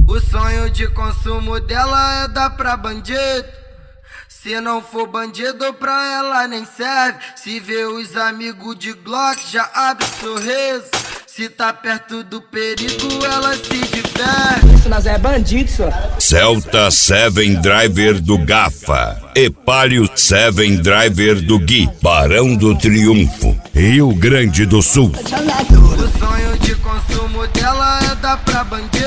O sonho de consumo dela é dar pra bandido. Se não for bandido pra ela nem serve. Se vê os amigos de Glock já abre sorriso. Se tá perto do perigo ela se diverte. Isso nós é bandido, senhor. Celta 7 Driver do Gafa e Palio 7 Driver do Gui, Barão do Triunfo, Rio Grande do Sul. O sonho de consumo dela é dar pra bandido.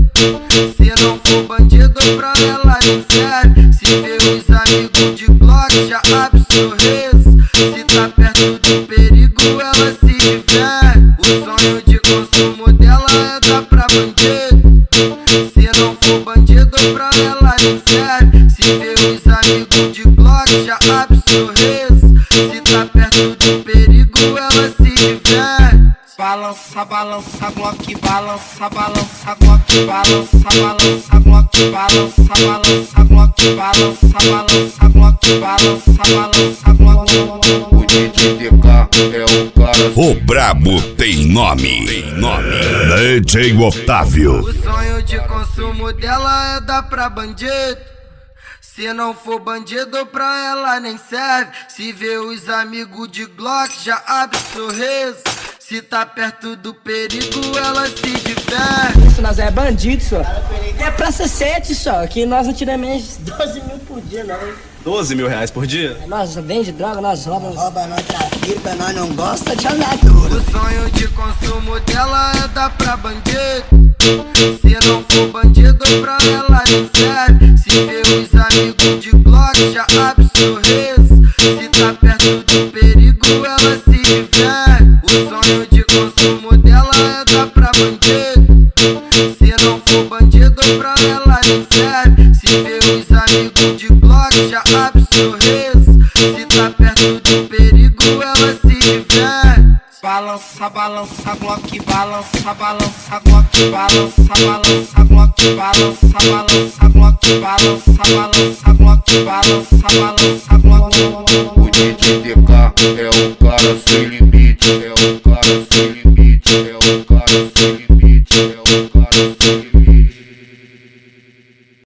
Se não for bandido pra ela nem serve. Se vê os amigos de Glock já abre sorriso. Se tá perto do perigo ela se diverte. O sonho de consumo dela é dar pra bandido. Se não for bandido pra ela nem serve. Se vê os amigos de Glock já abre sorriso. Se tá perto do perigo ela se diverte. Balança, balança, Glock, balança, balança, Glock, balança, balança, Glock, balança, balança, Glock, balança, balança, Glock, balança, balança, Glock. O DJ DK é o cara. O brabo tem nome. DJ Otávio. O sonho de consumo dela é dar pra bandido. Se não for bandido pra ela nem serve. Se vê os amigos de Glock já abre sorriso. Se tá perto do perigo ela se diverte. Isso nós é bandido, senhor. É praça 7 só, que nós não tiramos menos de 12 mil por dia, não. 12 mil reais por dia? Nós vendemos droga, nós roubamos. Rouba, nós trafica, nós não gosta de andar tudo. O sonho de consumo dela é dar pra bandido. Se não for bandido pra ela nem serve. Se vê os amigos de Glock já abre sorriso. Se tá perto do perigo ela se diverte. O sonho de consumo dela é dar pra bandido. Se não for bandido pra ela nem serve. Se vê os amigos de Glock já abre sorriso. Se tá perto do perigo ela se diverte. Balança, balança, Glock, balança, balança, Glock, balança, balança, Glock, balança, balança, Glock, balança, balança, Glock, balança, balança, Glock. O DJ DK é o cara sem limite. É o cara sem limite. É o cara sem limite. É o cara sem limite.